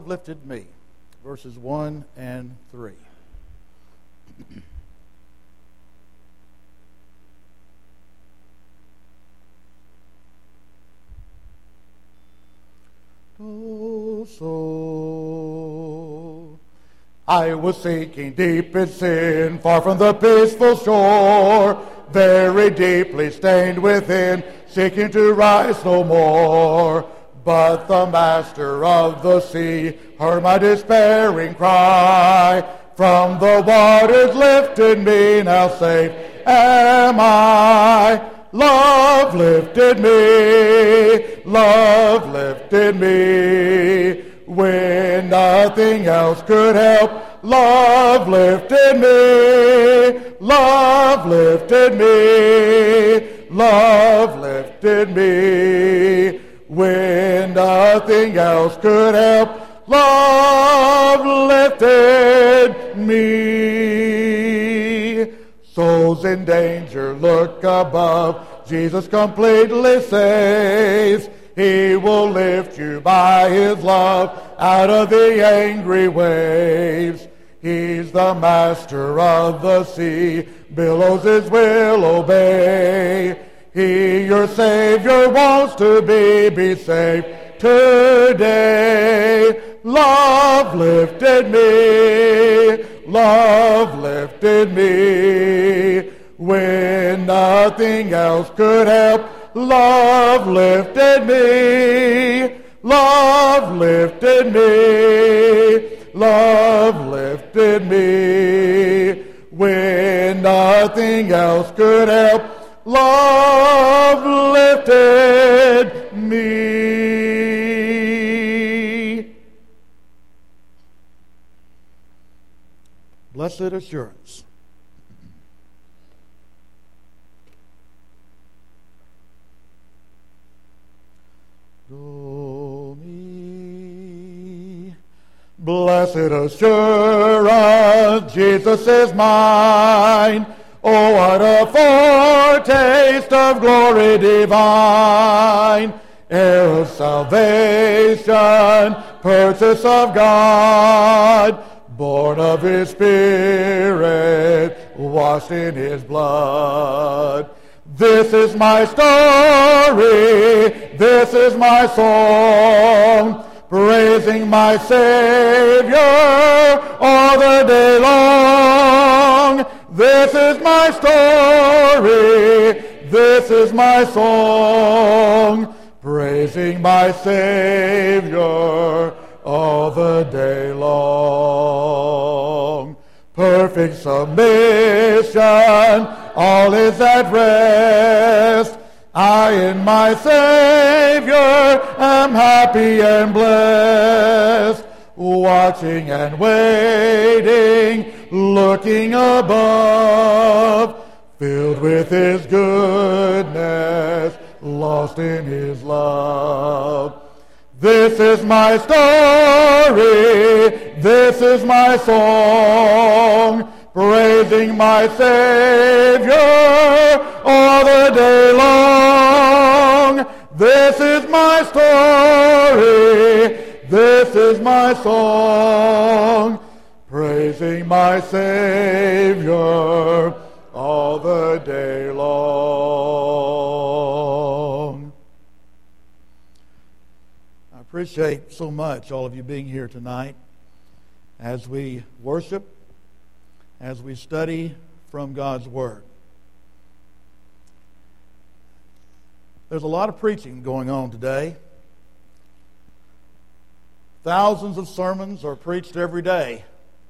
Lifted me, verses 1 and 3. Oh, soul, I was sinking deep in sin, far from the peaceful shore, very deeply stained within, seeking to rise no more. But the master of the sea heard my despairing cry. From the waters lifted me, now safe am I. Love lifted me, love lifted me. When nothing else could help, love lifted me, love lifted me, love lifted me. When nothing else could help, love lifted me. Souls in danger, look above. Jesus completely saves. He will lift you by his love out of the angry waves. He's the master of the sea. Billows his will obey. He, your Savior, wants to be saved today. Love lifted me, love lifted me. When nothing else could help, love lifted me, love lifted me, love lifted me. When nothing else could help, love lifted me. Blessed assurance. Domine. Blessed assurance, Jesus is mine. Oh, what a foretaste of glory divine, heir of salvation, purchase of God, born of his Spirit, washed in his blood. This is my story, this is my song, praising my Savior all the day long. This is my story, this is my song, praising my Savior all the day long. Perfect submission, all is at rest. I in my Savior am happy and blessed, watching and waiting, looking above, filled with his goodness, lost in his love. This is my story, this is my song, praising my Savior all the day long. This is my story, this is my song, praising my Savior all the day long. I appreciate so much all of you being here tonight as we worship, as we study from God's Word. There's a lot of preaching going on today. Thousands of sermons are preached every day.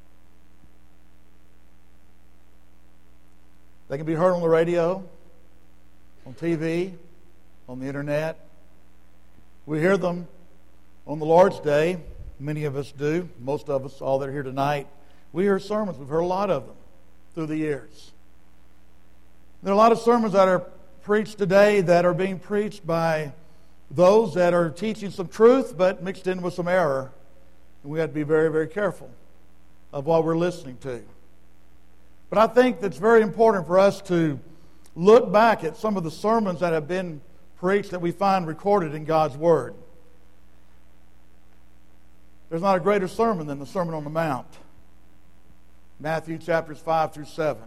They can be heard on the radio, on TV, on the internet. We hear them on the Lord's Day. Many of us do. Most of us, all that are here tonight, we hear sermons. We've heard a lot of them through the years. There are a lot of sermons that are preached today that are being preached by those that are teaching some truth but mixed in with some error. And we have to be very, very careful of what we're listening to. But I think that's very important for us to look back at some of the sermons that have been preached that we find recorded in God's Word. There's not a greater sermon than the Sermon on the Mount. Matthew chapters 5 through 7.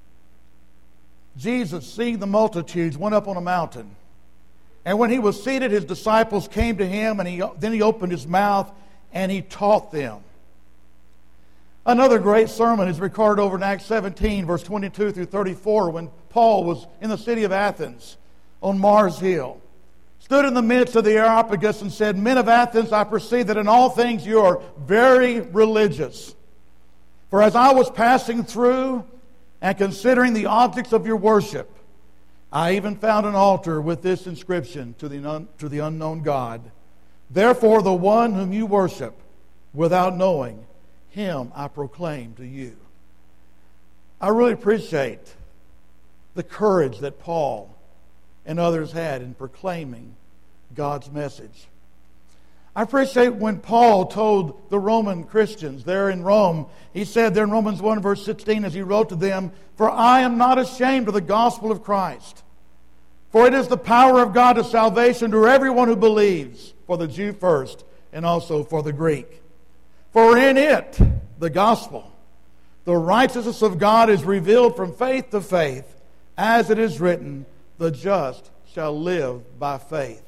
Jesus, seeing the multitudes, went up on a mountain. And when he was seated, his disciples came to him, and then he opened his mouth, and he taught them. Another great sermon is recorded over in Acts 17, verse 22 through 34, when Paul was in the city of Athens on Mars Hill, stood in the midst of the Areopagus and said, "Men of Athens, I perceive that in all things you are very religious. For as I was passing through and considering the objects of your worship, I even found an altar with this inscription, to the unknown God. Therefore the one whom you worship without knowing, him I proclaim to you." I really appreciate the courage that Paul and others had in proclaiming God's message. I appreciate when Paul told the Roman Christians there in Rome, he said there in Romans 1 verse 16 as he wrote to them, "For I am not ashamed of the gospel of Christ, for it is the power of God to salvation to everyone who believes, for the Jew first and also for the Greek. For in it, the gospel, the righteousness of God is revealed from faith to faith, as it is written, the just shall live by faith."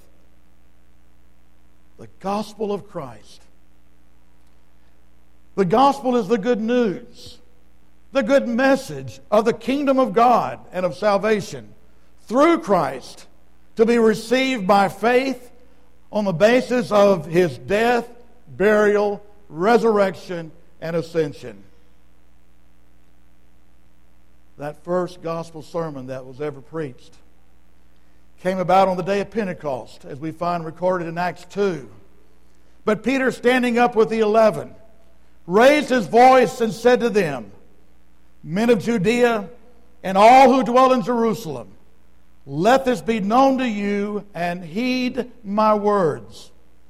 The gospel of Christ. The gospel is the good news, the good message of the kingdom of God and of salvation through Christ, to be received by faith on the basis of his death, burial, resurrection, and ascension. That first gospel sermon that was ever preached came about on the day of Pentecost, as we find recorded in Acts 2. But Peter, standing up with the 11, raised his voice and said to them, "Men of Judea and all who dwell in Jerusalem, let this be known to you, and heed my words."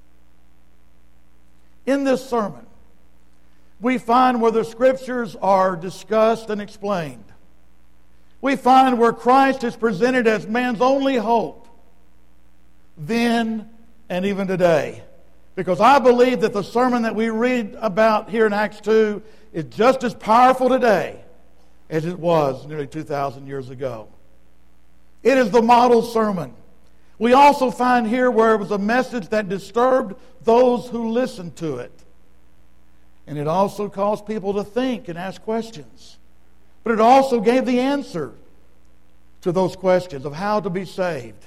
In this sermon, we find where the Scriptures are discussed and explained. We find where Christ is presented as man's only hope, then and even today. Because I believe that the sermon that we read about here in Acts 2 is just as powerful today as it was nearly 2,000 years ago. It is the model sermon. We also find here where it was a message that disturbed those who listened to it. And it also caused people to think and ask questions. But it also gave the answer to those questions of how to be saved.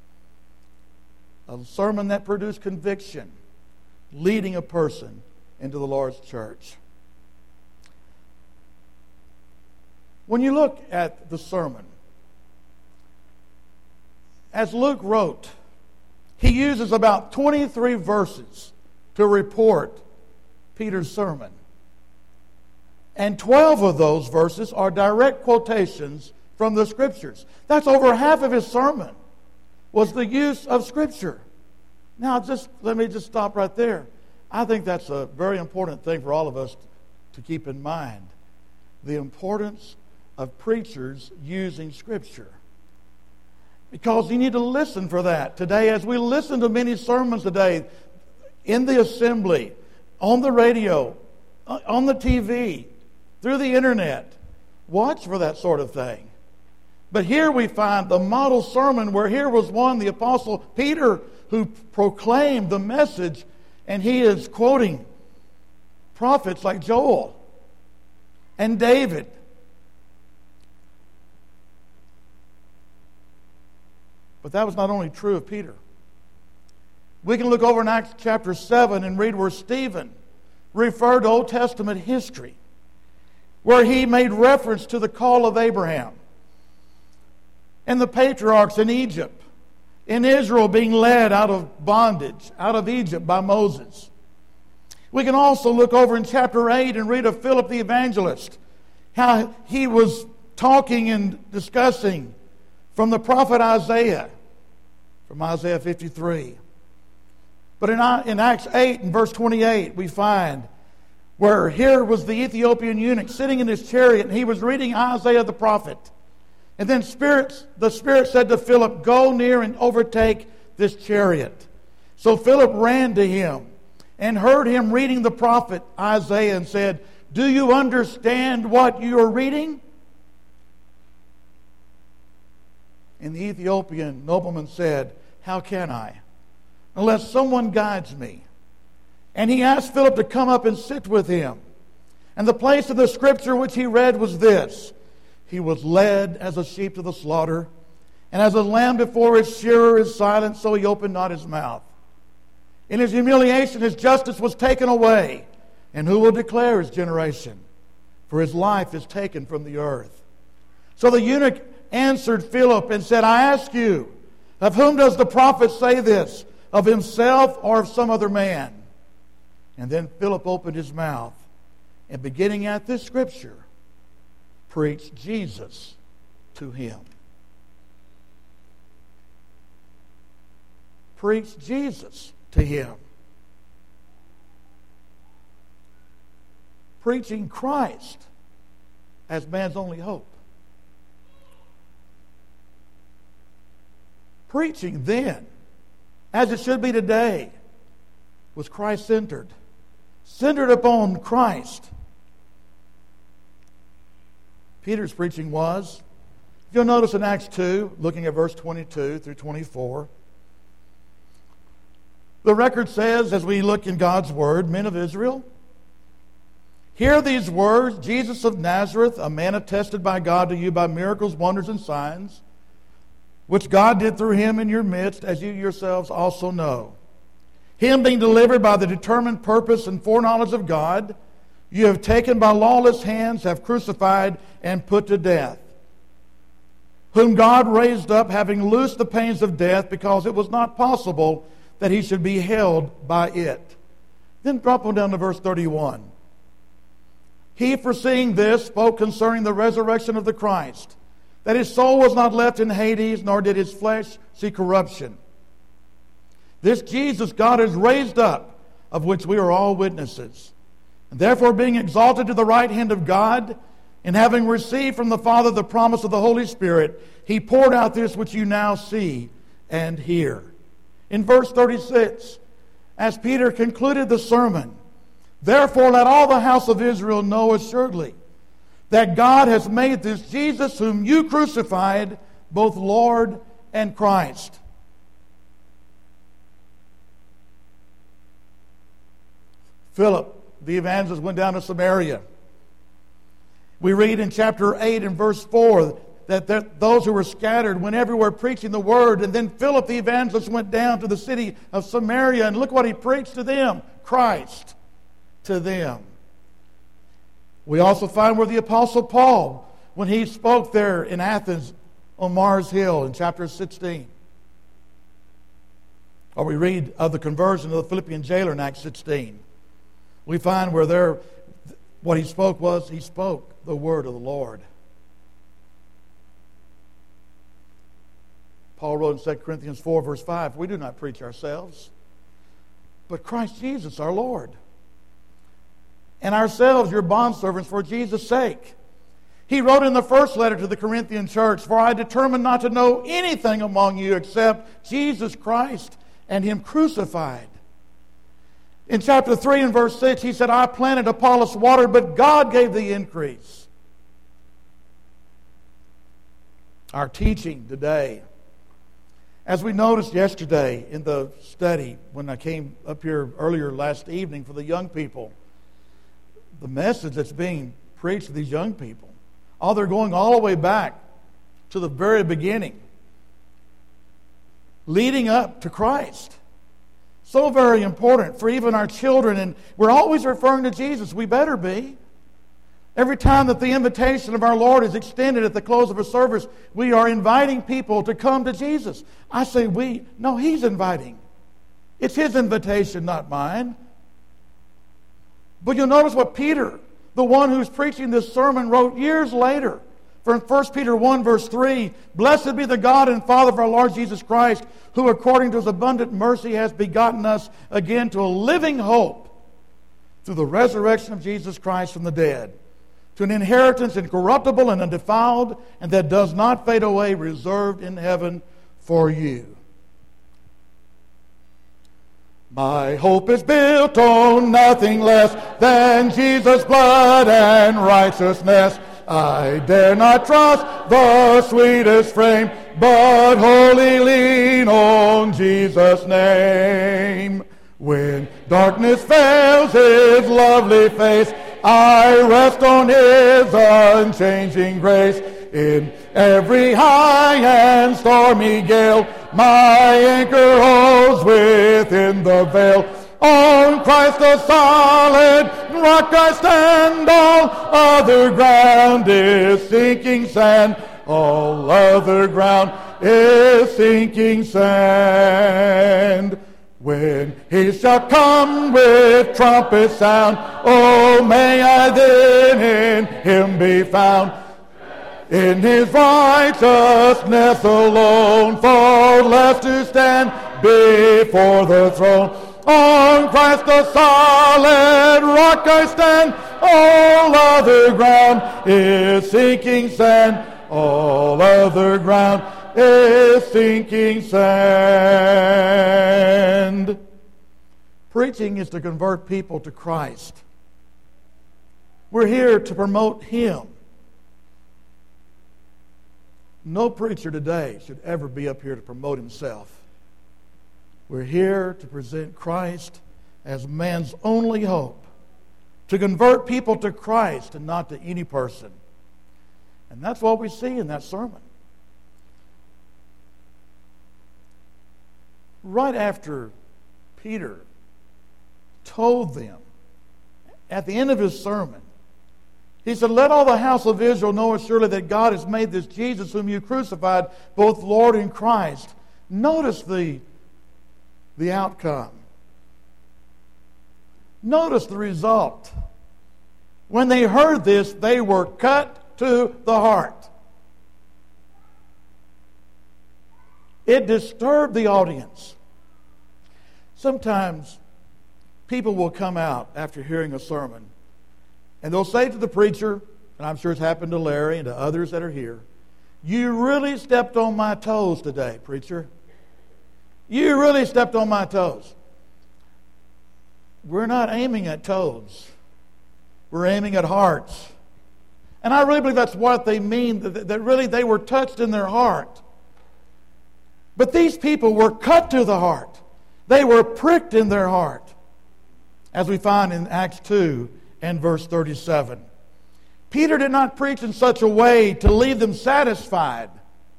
A sermon that produced conviction, leading a person into the Lord's church. When you look at the sermon, as Luke wrote, he uses about 23 verses to report Peter's sermon. And 12 of those verses are direct quotations from the Scriptures. That's over half of his sermon, was the use of Scripture. Now, let me just stop right there. I think that's a very important thing for all of us to keep in mind. The importance of preachers using Scripture. Because you need to listen for that. Today, as we listen to many sermons today, in the assembly, on the radio, on the TV, through the internet, watch for that sort of thing. But here we find the model sermon where here was one, the Apostle Peter, who proclaimed the message, and he is quoting prophets like Joel and David. But that was not only true of Peter. We can look over in Acts chapter 7 and read where Stephen referred to Old Testament history, where he made reference to the call of Abraham and the patriarchs in Egypt, in Israel being led out of bondage, out of Egypt by Moses. We can also look over in chapter 8 and read of Philip the evangelist, how he was talking and discussing from the prophet Isaiah, from Isaiah 53. But in Acts 8 and verse 28, we find where here was the Ethiopian eunuch sitting in his chariot, and he was reading Isaiah the prophet. And then the Spirit said to Philip, "Go near and overtake this chariot." So Philip ran to him, and heard him reading the prophet Isaiah and said, "Do you understand what you are reading?" And the Ethiopian nobleman said, "How can I, unless someone guides me?" And he asked Philip to come up and sit with him. And the place of the scripture which he read was this: "He was led as a sheep to the slaughter, and as a lamb before its shearer is silent, so he opened not his mouth. In his humiliation his justice was taken away. And who will declare his generation? For his life is taken from the earth." So the eunuch answered Philip and said, "I ask you, of whom does the prophet say this? Of himself or of some other man?" And then Philip opened his mouth, and beginning at this scripture, preached Jesus to him. Preached Jesus to him. Preaching Christ as man's only hope. Preaching then, as it should be today, was Christ-centered. Centered upon Christ. Peter's preaching was, if you'll notice in Acts 2, looking at verse 22 through 24, the record says, as we look in God's Word, "Men of Israel, hear these words, Jesus of Nazareth, a man attested by God to you by miracles, wonders, and signs, which God did through him in your midst, as you yourselves also know. Him being delivered by the determined purpose and foreknowledge of God, you have taken by lawless hands, have crucified and put to death, whom God raised up, having loosed the pains of death, because it was not possible that he should be held by it." Then drop on down to verse 31. "He, foreseeing this, spoke concerning the resurrection of the Christ, that his soul was not left in Hades, nor did his flesh see corruption. This Jesus God has raised up, of which we are all witnesses. And therefore, being exalted to the right hand of God, and having received from the Father the promise of the Holy Spirit, he poured out this which you now see and hear." In verse 36, as Peter concluded the sermon, "Therefore let all the house of Israel know assuredly that God has made this Jesus whom you crucified both Lord and Christ." Philip, the evangelist, went down to Samaria. We read in chapter 8 and verse 4 that those who were scattered went everywhere preaching the word. And then Philip, the evangelist, went down to the city of Samaria, and look what he preached to them: Christ to them. We also find where the Apostle Paul, when he spoke there in Athens on Mars Hill in chapter 16. Or we read of the conversion of the Philippian jailer in Acts 16. We find where there, what he spoke was, he spoke the word of the Lord. Paul wrote in 2 Corinthians 4, verse 5, "We do not preach ourselves, but Christ Jesus our Lord, and ourselves your bondservants for Jesus' sake." He wrote in the first letter to the Corinthian church, "For I determined not to know anything among you except Jesus Christ and him crucified." In chapter 3 and verse 6, he said, "I planted, Apollos watered, but God gave the increase." Our teaching today, as we noticed yesterday in the study when I came up here earlier last evening for the young people, the message that's being preached to these young people, they're going all the way back to the very beginning, leading up to Christ. So very important for even our children, and we're always referring to Jesus. We better be. Every time that the invitation of our Lord is extended at the close of a service, we are inviting people to come to Jesus. I say we. No, He's inviting. It's His invitation, not mine. But you'll notice what Peter, the one who's preaching this sermon, wrote years later. From 1 Peter 1, verse 3, "Blessed be the God and Father of our Lord Jesus Christ, who according to His abundant mercy has begotten us again to a living hope through the resurrection of Jesus Christ from the dead, to an inheritance incorruptible and undefiled, and that does not fade away, reserved in heaven for you." My hope is built on nothing less than Jesus' blood and righteousness. I dare not trust the sweetest frame, but wholly lean on Jesus' name. When darkness veils His lovely face, I rest on His unchanging grace. In every high and stormy gale, my anchor holds within the veil. On Christ the solid rock I stand, all other ground is sinking sand. All other ground is sinking sand. When He shall come with trumpet sound, oh, may I then in Him be found. In His righteousness alone, faultless to stand before the throne. On Christ the solid rock I stand, all other ground is sinking sand. All other ground is sinking sand. Preaching is to convert people to Christ. We're here to promote Him. No preacher today should ever be up here to promote himself. We're here to present Christ as man's only hope, to convert people to Christ and not to any person. And that's what we see in that sermon. Right after Peter told them, at the end of his sermon, he said, let all the house of Israel know assuredly that God has made this Jesus whom you crucified, both Lord and Christ. Notice the outcome. Notice the result. When they heard this, they were cut to the heart. It disturbed the audience. Sometimes people will come out after hearing a sermon, and they'll say to the preacher, and I'm sure it's happened to Larry and to others that are here, you really stepped on my toes today, preacher. You really stepped on my toes. We're not aiming at toes. We're aiming at hearts. And I really believe that's what they mean, that really they were touched in their heart. But these people were cut to the heart. They were pricked in their heart, as we find in Acts 2 and verse 37. Peter did not preach in such a way to leave them satisfied.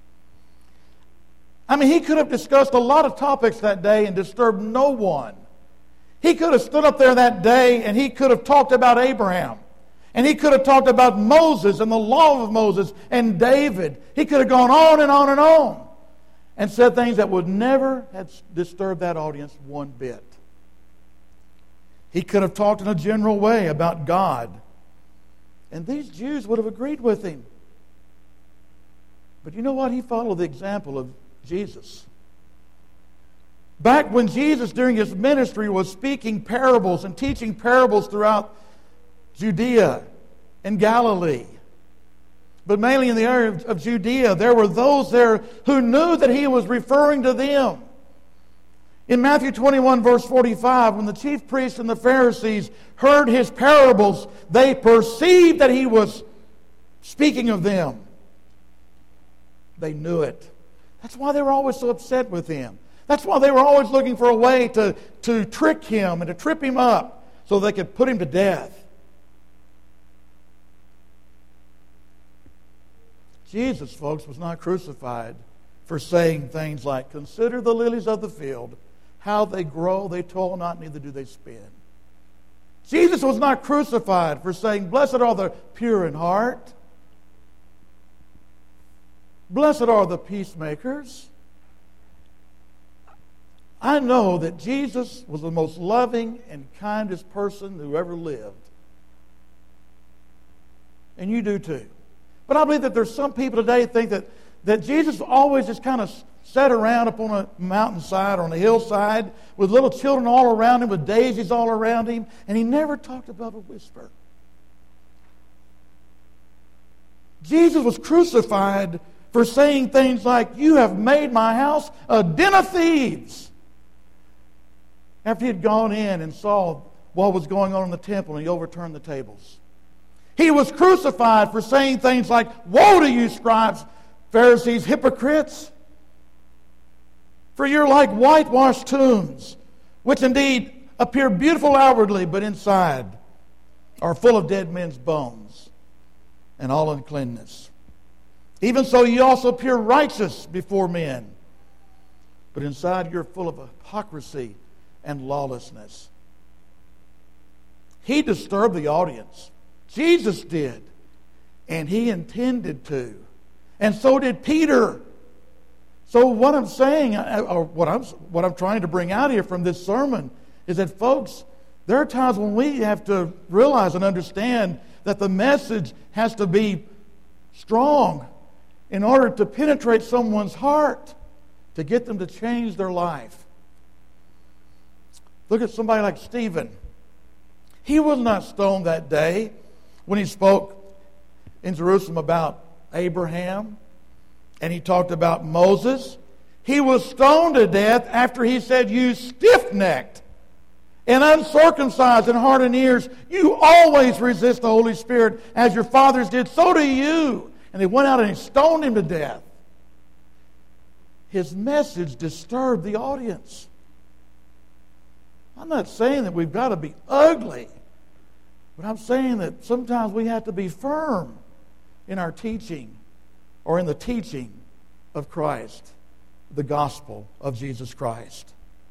I mean, he could have discussed a lot of topics that day and disturbed no one. He could have stood up there that day and he could have talked about Abraham. And he could have talked about Moses and the law of Moses and David. He could have gone on and on and on and said things that would never have disturbed that audience one bit. He could have talked in a general way about God. And these Jews would have agreed with him. But you know what? He followed the example of Jesus. Back when Jesus, during his ministry, was speaking parables and teaching parables throughout Judea and Galilee, but mainly in the area of Judea, there were those there who knew that he was referring to them. In Matthew 21, verse 45, when the chief priests and the Pharisees heard his parables, they perceived that he was speaking of them. They knew it. That's why they were always so upset with him. That's why they were always looking for a way to trick him and to trip him up so they could put him to death. Jesus, folks, was not crucified for saying things like, consider the lilies of the field, how they grow, they toil not, neither do they spin. Jesus was not crucified for saying, blessed are the pure in heart. Blessed are the peacemakers. I know that Jesus was the most loving and kindest person who ever lived. And you do too. But I believe that there's some people today who think that Jesus always just kind of sat around up on a mountainside or on a hillside with little children all around him, with daisies all around him, and he never talked above a whisper. Jesus was crucified for saying things like, you have made my house a den of thieves. after he had gone in and saw what was going on in the temple, and he overturned the tables. He was crucified for saying things like, "Woe to you, scribes, Pharisees, hypocrites! For you're like whitewashed tombs, which indeed appear beautiful outwardly, but inside are full of dead men's bones and all uncleanness. Even so, you also appear righteous before men, but inside you're full of hypocrisy and lawlessness." He disturbed the audience. Jesus did. And he intended to. And so did Peter. So what I'm saying, or what I'm trying to bring out here from this sermon, is that, folks, there are times when we have to realize and understand that the message has to be strong in order to penetrate someone's heart, to get them to change their life. Look at somebody like Stephen. He was not stoned that day when he spoke in Jerusalem about Abraham and he talked about Moses. He was stoned to death after he said, "You stiff-necked and uncircumcised in heart and ears, you always resist the Holy Spirit as your fathers did, so do you." And they went out and stoned him to death. His message disturbed the audience. I'm not saying that we've got to be ugly, but I'm saying that sometimes we have to be firm in our teaching or in the teaching of Christ, the gospel of Jesus Christ.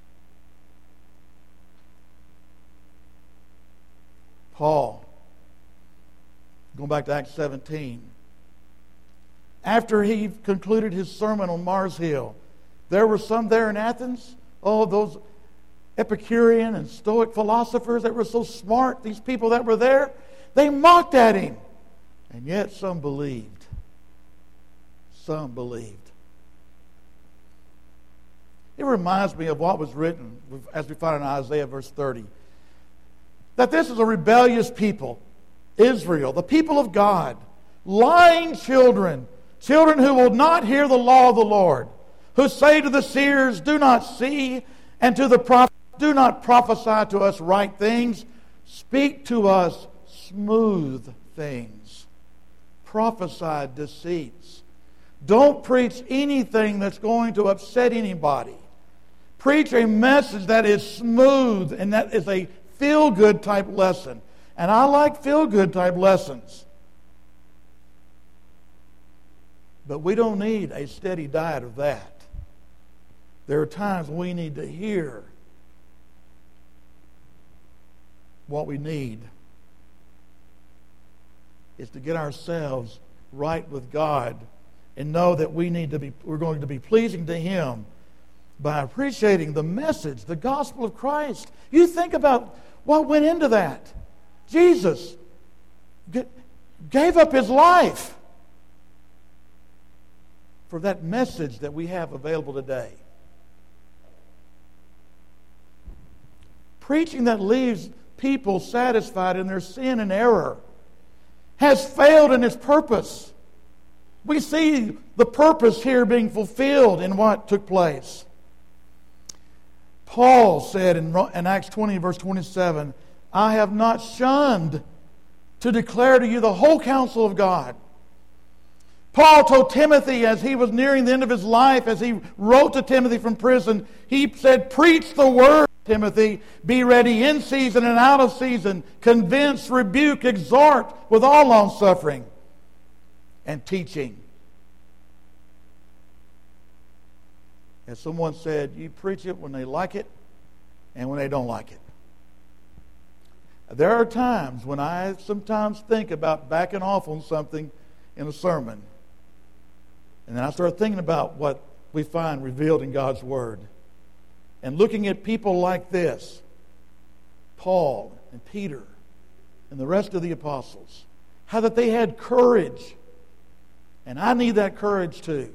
Paul, going back to Acts 17, after he concluded his sermon on Mars Hill, there were some there in Athens, those Epicurean and Stoic philosophers that were so smart, these people that were there, they mocked at him. And yet some believed. Some believed. It reminds me of what was written, as we find in Isaiah verse 30, that this is a rebellious people, Israel, the people of God, lying children, children who will not hear the law of the Lord, who say to the seers, "Do not see," and to the prophets, "Do not prophesy to us right things. Speak to us smooth things. Prophesy deceits. Don't preach anything that's going to upset anybody. Preach a message that is smooth, and that is a feel-good type lesson." And I like feel-good type lessons. But we don't need a steady diet of that. There are times we need to hear what we need is to get ourselves right with God and know that we're going to be pleasing to Him by appreciating the message, the gospel of Christ. You think about what went into that. Jesus gave up His life for that message that we have available today. Preaching that leaves people satisfied in their sin and error has failed in its purpose. We see the purpose here being fulfilled in what took place. Paul said in Acts 20, verse 27, "I have not shunned to declare to you the whole counsel of God." Paul told Timothy as he was nearing the end of his life, as he wrote to Timothy from prison, he said, "Preach the word, Timothy. Be ready in season and out of season. Convince, rebuke, exhort with all longsuffering and teaching." As someone said, you preach it when they like it and when they don't like it. There are times when I sometimes think about backing off on something in a sermon. And then I start thinking about what we find revealed in God's Word. And looking at people like this, Paul and Peter and the rest of the apostles, how that they had courage. And I need that courage too.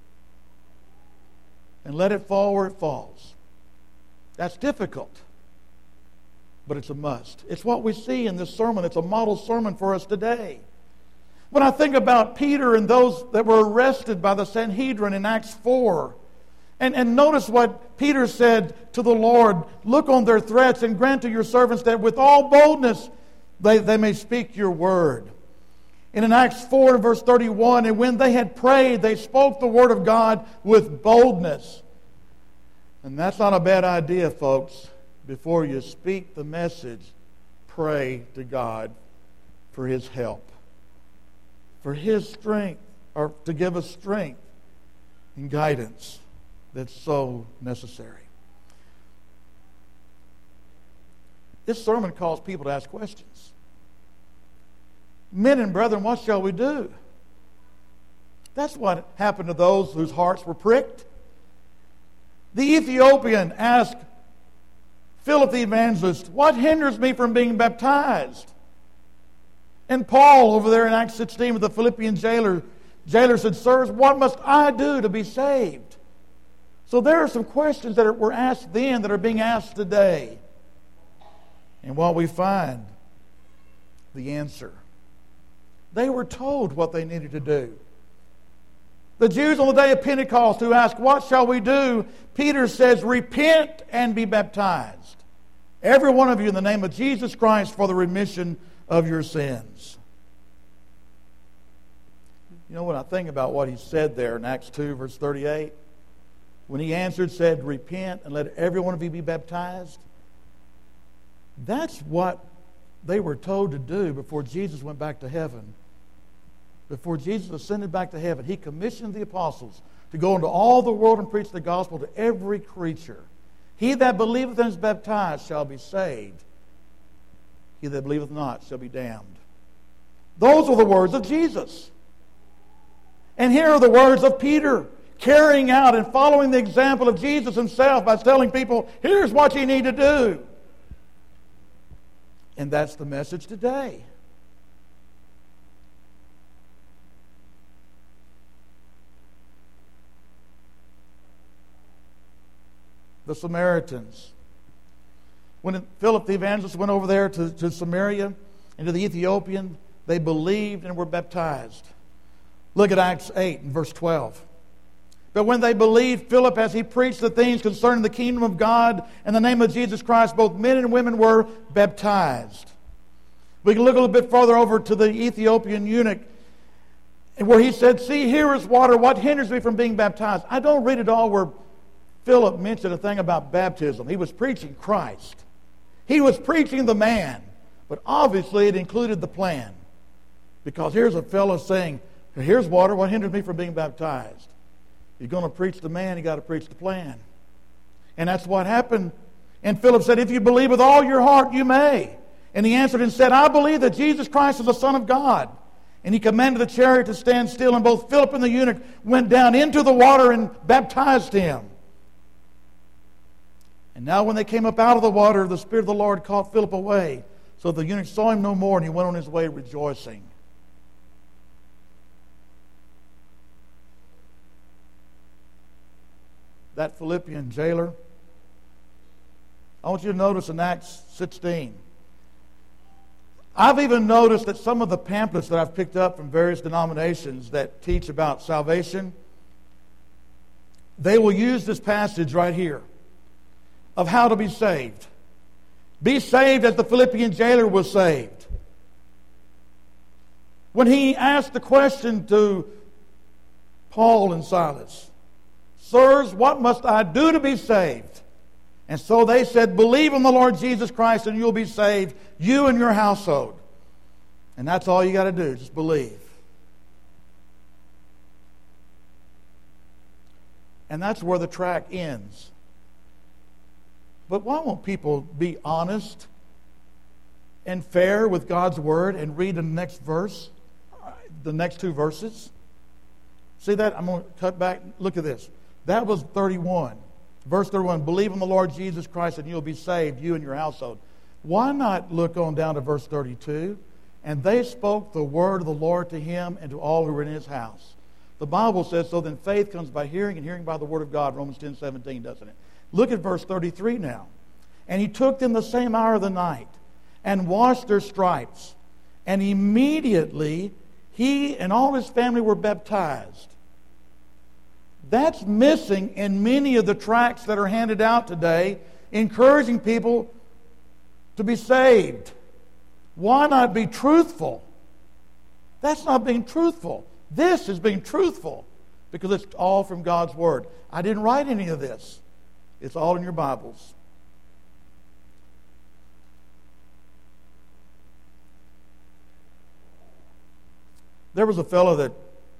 And let it fall where it falls. That's difficult, but it's a must. It's what we see in this sermon. It's a model sermon for us today. When I think about Peter and those that were arrested by the Sanhedrin in Acts 4, And notice what Peter said to the Lord, look on their threats and grant to your servants that with all boldness they may speak your word. And in Acts 4 verse 31, and when they had prayed, they spoke the word of God with boldness. And that's not a bad idea, folks. Before you speak the message, pray to God for His help, for His strength, or to give us strength and guidance that's so necessary. This sermon calls people to ask questions. Men and brethren, what shall we do? That's what happened to those whose hearts were pricked. The Ethiopian asked Philip the evangelist, what hinders me from being baptized? And Paul over there in Acts 16 with the Philippian jailer said, sirs, what must I do to be saved? So there are some questions that were asked then that are being asked today. And what we find, the answer. They were told what they needed to do. The Jews on the day of Pentecost who asked, what shall we do? Peter says, repent and be baptized, every one of you, in the name of Jesus Christ for the remission of your sins. You know, when I think about what he said there in Acts 2 verse 38, when he answered, said, repent and let every one of you be baptized, that's what they were told to do before Jesus went back to heaven. Before Jesus ascended back to heaven, He commissioned the apostles to go into all the world and preach the gospel to every creature. He that believeth and is baptized shall be saved. He that believeth not shall be damned. Those are the words of Jesus. And here are the words of Peter, carrying out and following the example of Jesus Himself by telling people, here's what you need to do. And that's the message today. The Samaritans. When Philip the evangelist went over there to Samaria and to the Ethiopian, they believed and were baptized. Look at Acts 8 and verse 12. But when they believed Philip as he preached the things concerning the kingdom of God in the name of Jesus Christ, both men and women were baptized. We can look a little bit farther over to the Ethiopian eunuch where he said, see, here is water. What hinders me from being baptized? I don't read it all where Philip mentioned a thing about baptism. He was preaching Christ. He was preaching the man. But obviously it included the plan. Because here's a fellow saying, here's water. What hinders me from being baptized? You're going to preach the man, you got to preach the plan. And that's what happened. And Philip said, if you believe with all your heart, you may. And he answered and said, I believe that Jesus Christ is the Son of God. And he commanded the chariot to stand still, and both Philip and the eunuch went down into the water and baptized him. And now when they came up out of the water, the Spirit of the Lord caught Philip away. So the eunuch saw him no more, and he went on his way rejoicing. That Philippian jailer, I want you to notice in Acts 16. I've even noticed that some of the pamphlets that I've picked up from various denominations that teach about salvation, they will use this passage right here of how to be saved. Be saved as the Philippian jailer was saved. When he asked the question to Paul and Silas, sirs, what must I do to be saved? And so they said, believe in the Lord Jesus Christ and you'll be saved, you and your household. And that's all you got to do, just believe. And that's where the track ends. But why won't people be honest and fair with God's Word and read the next verse, the next two verses? See that? I'm going to cut back. Look at this. That was 31. Verse 31, believe in the Lord Jesus Christ and you'll be saved, you and your household. Why not look on down to verse 32? And they spoke the word of the Lord to him and to all who were in his house. The Bible says, so then faith comes by hearing and hearing by the word of God, Romans 10:17, doesn't it? Look at verse 33 now. And he took them the same hour of the night and washed their stripes. And immediately he and all his family were baptized. That's missing in many of the tracts that are handed out today, encouraging people to be saved. Why not be truthful? That's not being truthful. This is being truthful because it's all from God's Word. I didn't write any of this. It's all in your Bibles. There was a fellow that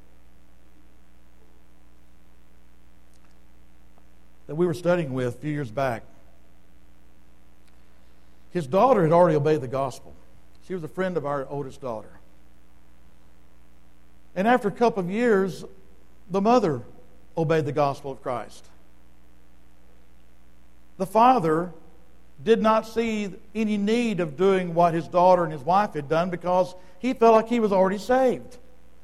we were studying with a few years back. His daughter had already obeyed the gospel. She was a friend of our oldest daughter. And after a couple of years, the mother obeyed the gospel of Christ. The father did not see any need of doing what his daughter and his wife had done because he felt like he was already saved.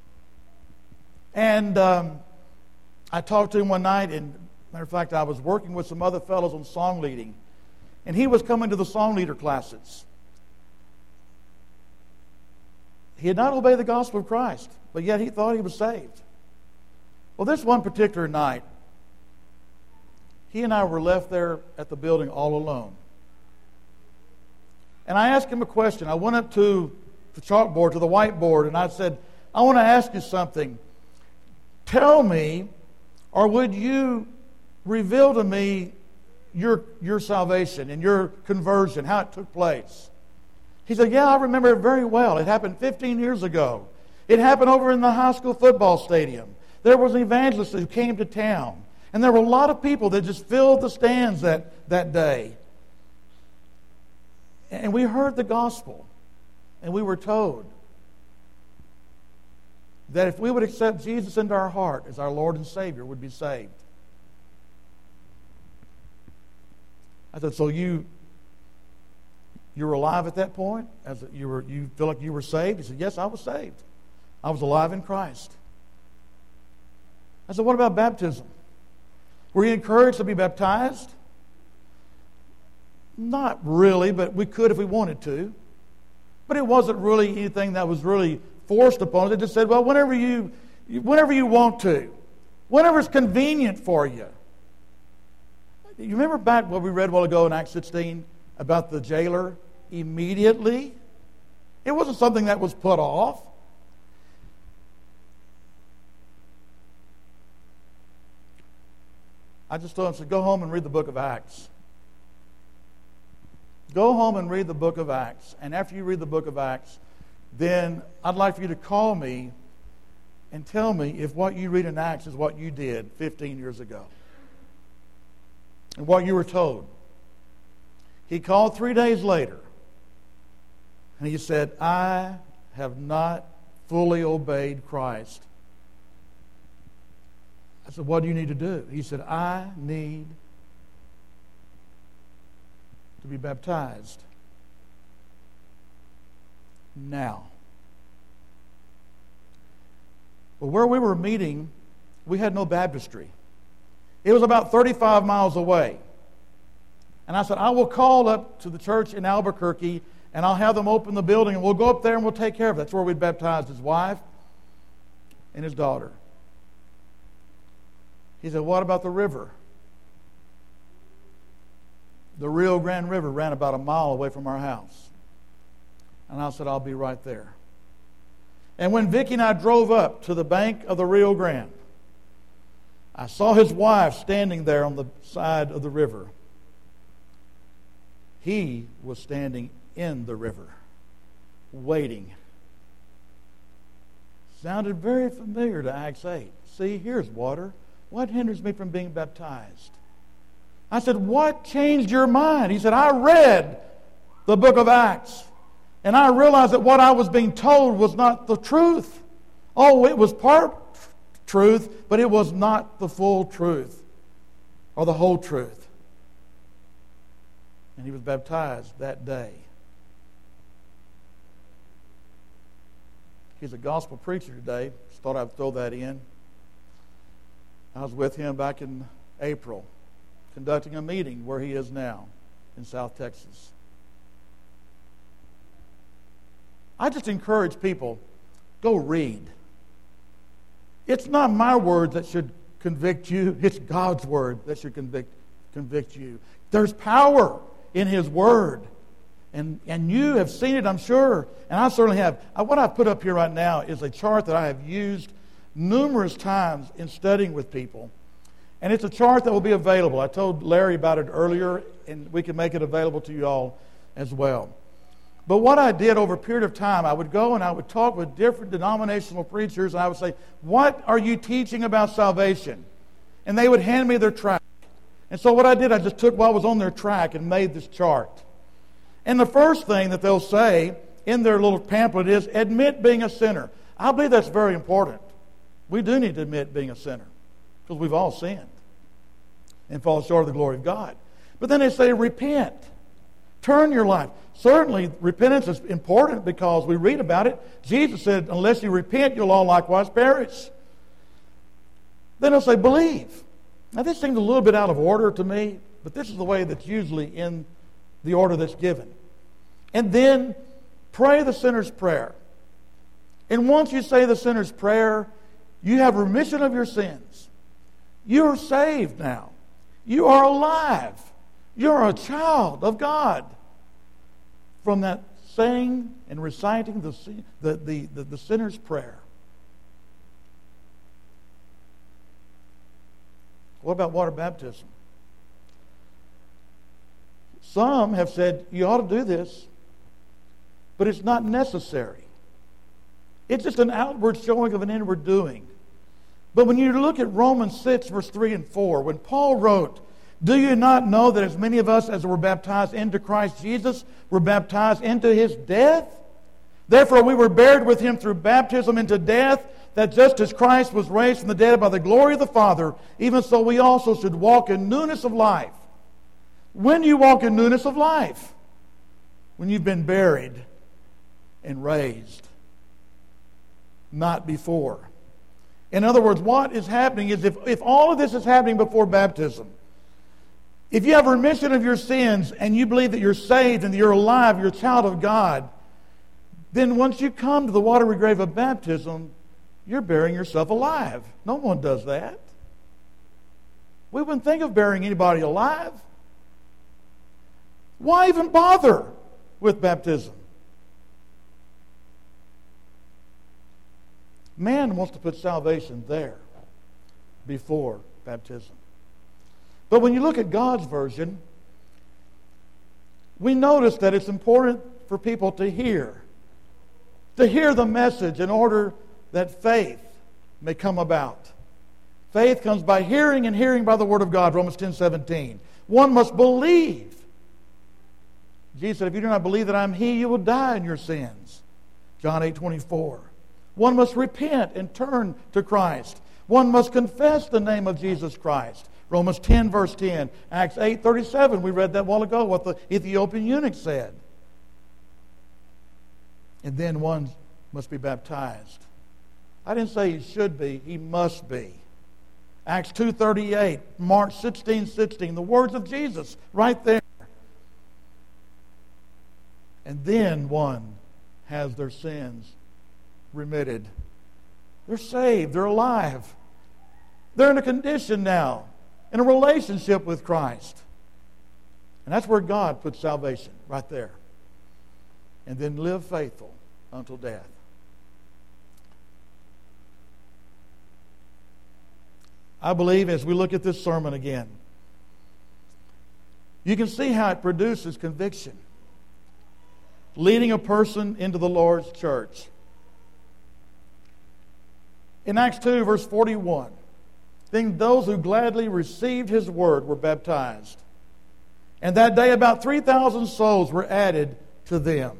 And I talked to him one night, and matter of fact, I was working with some other fellows on song leading, and he was coming to the song leader classes. He had not obeyed the gospel of Christ, but yet he thought he was saved. Well, this one particular night, he and I were left there at the building all alone. And I asked him a question. I went up to the chalkboard, to the whiteboard, and I said, I want to ask you something. Tell me, or would you reveal to me your salvation and your conversion, how it took place? He said, yeah, I remember it very well. It happened 15 years ago. It happened over in the high school football stadium. There was an evangelist who came to town, and there were a lot of people that just filled the stands that day. And we heard the gospel, and we were told that if we would accept Jesus into our heart as our Lord and Savior, we'd be saved. I said, so you were alive at that point? You feel like you were saved? He said, yes, I was saved. I was alive in Christ. I said, what about baptism? Were you encouraged to be baptized? Not really, but we could if we wanted to. But it wasn't really anything that was really forced upon us. It just said, well, whenever you want to, whenever it's convenient for you. You remember back what we read a while ago in Acts 16 about the jailer? Immediately. It wasn't something that was put off. I just told him, I said, go home and read the book of Acts. Go home and read the book of Acts. And after you read the book of Acts, then I'd like for you to call me and tell me if what you read in Acts is what you did 15 years ago. And what you were told. He called 3 days later. And he said, I have not fully obeyed Christ. I said, what do you need to do? He said, I need to be baptized now. Well, where we were meeting, we had no baptistry. It was about 35 miles away. And I said, I will call up to the church in Albuquerque and I'll have them open the building and we'll go up there and we'll take care of it. That's where we baptized his wife and his daughter. He said, what about the river? The Rio Grande River ran about a mile away from our house. And I said, I'll be right there. And when Vicki and I drove up to the bank of the Rio Grande, I saw his wife standing there on the side of the river. He was standing in the river, waiting. Sounded very familiar to Acts 8. See, here's water. What hinders me from being baptized? I said, what changed your mind? He said, I read the book of Acts, and I realized that what I was being told was not the truth. Oh, it was part truth, but it was not the full truth or the whole truth. And he was baptized that day. He's a gospel preacher today. Just thought I'd throw that in. I was with him back in April, conducting a meeting where he is now in South Texas. I just encourage people, go read. It's not my words that should convict you. It's God's Word that should convict you. There's power in His Word. And you have seen it, I'm sure. And I certainly have. What I've put up here right now is a chart that I have used numerous times in studying with people. And it's a chart that will be available. I told Larry about it earlier, and we can make it available to you all as well. But what I did over a period of time, I would go and I would talk with different denominational preachers, and I would say, what are you teaching about salvation? And they would hand me their tract. And so what I did, I just took what was on their tract and made this chart. And the first thing that they'll say in their little pamphlet is, admit being a sinner. I believe that's very important. We do need to admit being a sinner, because we've all sinned and fall short of the glory of God. But then they say, repent. Turn your life. Certainly, repentance is important because we read about it. Jesus said, unless you repent, you'll all likewise perish. Then they'll say, believe. Now, this seems a little bit out of order to me, but this is the way that's usually in the order that's given. And then pray the sinner's prayer. And once you say the sinner's prayer, you have remission of your sins. You are saved now. You are alive. You're a child of God. From that saying and reciting the sinner's prayer. What about water baptism? Some have said you ought to do this, but it's not necessary. It's just an outward showing of an inward doing. But when you look at Romans 6, verse 3 and 4, when Paul wrote, do you not know that as many of us as were baptized into Christ Jesus were baptized into His death? Therefore we were buried with Him through baptism into death, that just as Christ was raised from the dead by the glory of the Father, even so we also should walk in newness of life. When do you walk in newness of life? When you've been buried and raised. Not before. In other words, what is happening is if all of this is happening before baptism, if you have remission of your sins and you believe that you're saved and that you're alive, you're a child of God, then once you come to the watery grave of baptism, you're burying yourself alive. No one does that. We wouldn't think of burying anybody alive. Why even bother with baptism? Man wants to put salvation there before baptism. But when you look at God's version, we notice that it's important for people to hear the message in order that faith may come about. Faith comes by hearing, and hearing by the Word of God, Romans 10:17. One must believe. Jesus said, if you do not believe that I am He, you will die in your sins. John 8:24. One must repent and turn to Christ. One must confess the name of Jesus Christ. Romans 10, verse 10. Acts 8:37, we read that a while ago, what the Ethiopian eunuch said. And then one must be baptized. I didn't say he should be, he must be. Acts 2:38, Mark 16:16, the words of Jesus right there. And then one has their sins remitted. They're saved, they're alive. They're in a condition now, in a relationship with Christ. And that's where God puts salvation, right there. And then live faithful until death. I believe as we look at this sermon again, you can see how it produces conviction. Leading a person into the Lord's church. In Acts 2, verse 41, then those who gladly received His word were baptized. And that day about 3,000 souls were added to them.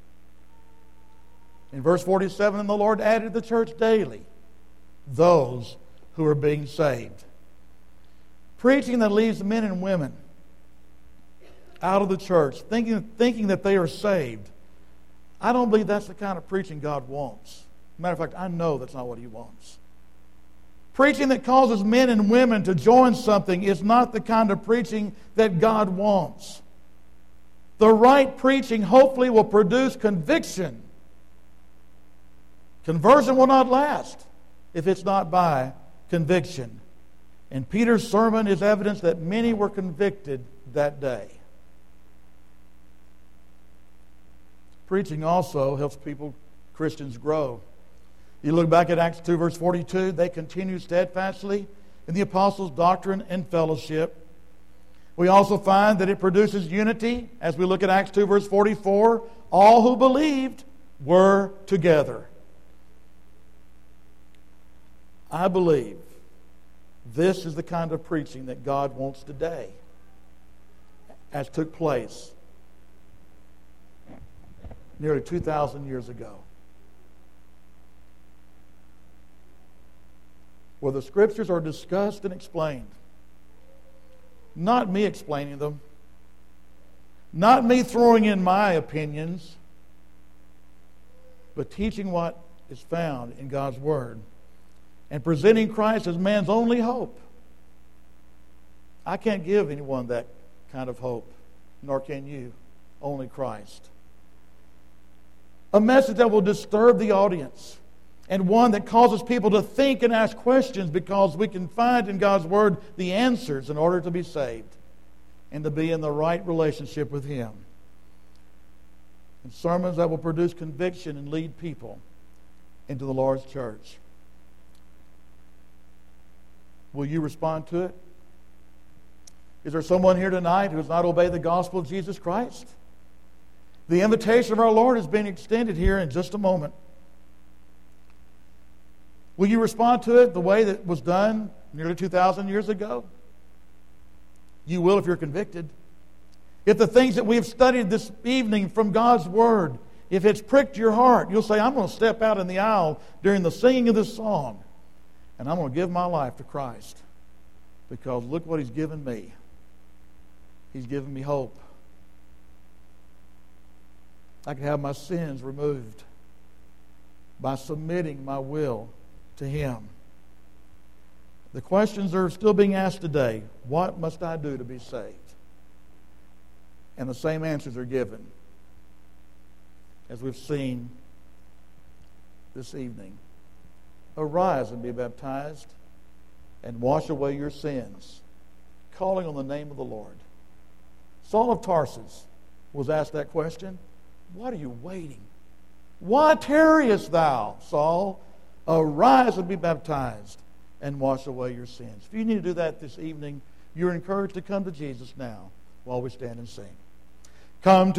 In verse 47, and the Lord added to the church daily those who are being saved. Preaching that leaves men and women out of the church, thinking that they are saved. I don't believe that's the kind of preaching God wants. Matter of fact, I know that's not what He wants. Preaching that causes men and women to join something is not the kind of preaching that God wants. The right preaching hopefully will produce conviction. Conversion will not last if it's not by conviction. And Peter's sermon is evidence that many were convicted that day. Preaching also helps Christians grow. You look back at Acts 2, verse 42, they continue steadfastly in the apostles' doctrine and fellowship. We also find that it produces unity. As we look at Acts 2, verse 44, all who believed were together. I believe this is the kind of preaching that God wants today, as took place nearly 2,000 years ago, where the Scriptures are discussed and explained. Not me explaining them, not me throwing in my opinions, but teaching what is found in God's Word and presenting Christ as man's only hope. I can't give anyone that kind of hope, nor can you. Only Christ. A message that will disturb the audience, and one that causes people to think and ask questions, because we can find in God's Word the answers in order to be saved and to be in the right relationship with Him. And sermons that will produce conviction and lead people into the Lord's church. Will you respond to it? Is there someone here tonight who has not obeyed the gospel of Jesus Christ? The invitation of our Lord is being extended here in just a moment. Will you respond to it the way that was done nearly 2,000 years ago? You will if you're convicted. If the things that we have studied this evening from God's Word, if it's pricked your heart, you'll say, I'm going to step out in the aisle during the singing of this song, and I'm going to give my life to Christ, because look what He's given me. He's given me hope. I can have my sins removed by submitting my will to Him. The questions are still being asked today. What must I do to be saved? And the same answers are given, as we've seen this evening. Arise and be baptized and wash away your sins, calling on the name of the Lord. Saul of Tarsus was asked that question. What are you waiting? Why tarriest thou, Saul? Arise and be baptized and wash away your sins. If you need to do that this evening, you're encouraged to come to Jesus now while we stand and sing. Come to